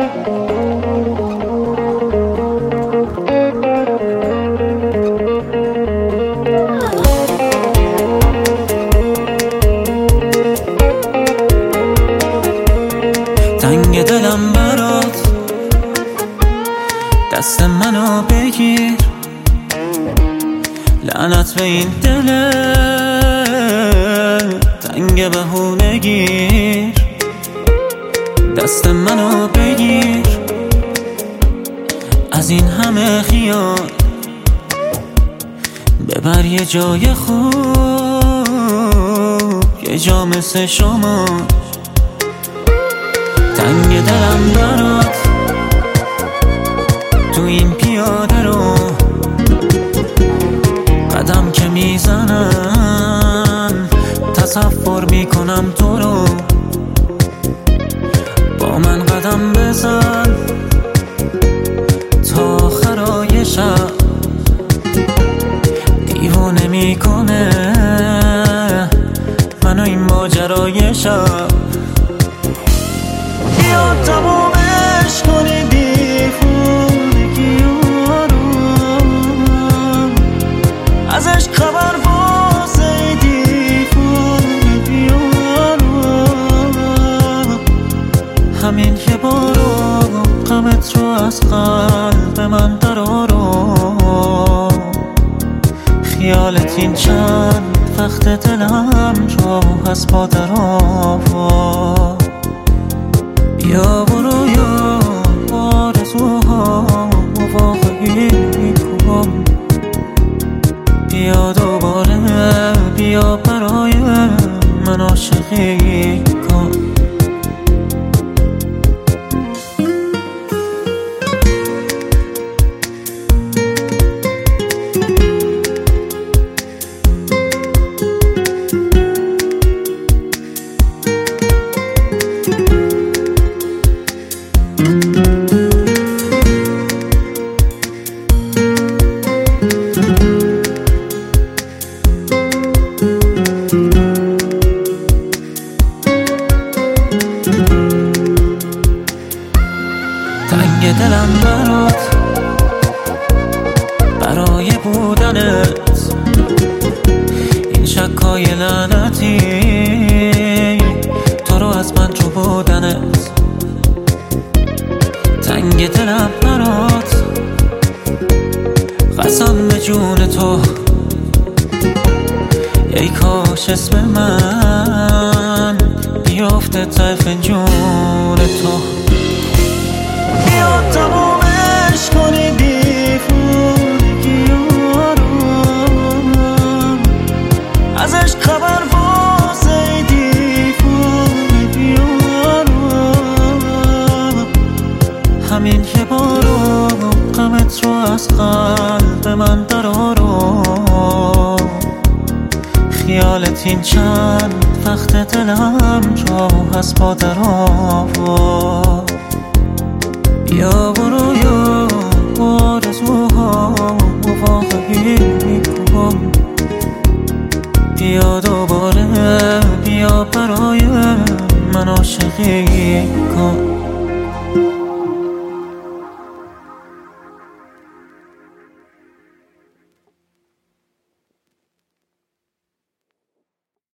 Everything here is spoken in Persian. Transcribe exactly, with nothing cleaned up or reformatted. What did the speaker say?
تنگ دلم برات، دست منو بگیر، لعنت به این دل تنگ بهونگیر. دست منو بگیر، از این همه خیال ببر یه جای خوب، یه جا مثل شما. تنگ دلم برات، تو این پیاده رو قدم که میزنم تصور میکنم تو رو. با من قدم بزن تا آخرای شب، دیوانه میکنه منو این ماجرای شب. بیا تمومش کنی دیوونگی رو، ازش خبر واسه دیوونگی رو. همین یه بارو غمت رو از قلب من درارو، خیالت این چند وقت دلم جا هست با درآوا. بیا برو یا آرزوها واقعی کن، بیا دوباره، بیا برای من عاشقی کن. تنگ دلم برات، برای بودنت این شکای لعنتی، تو رو از من جو بودنت. تنگ دلم برات، قسم به جون تو، ای کاش اسم من بیافته ته فنجون تو. بیا تمومش کنی دیوونگی رو، ازش خبر واسه دیوونگی رو. همین یه بارو غمت رو از قلب من درارو، خیالت این چند وقت دلم جا هست با درآوا. بیا برو یا آرزوها واقعی کن، بیا دوباره، بیا برای من عاشقی کن.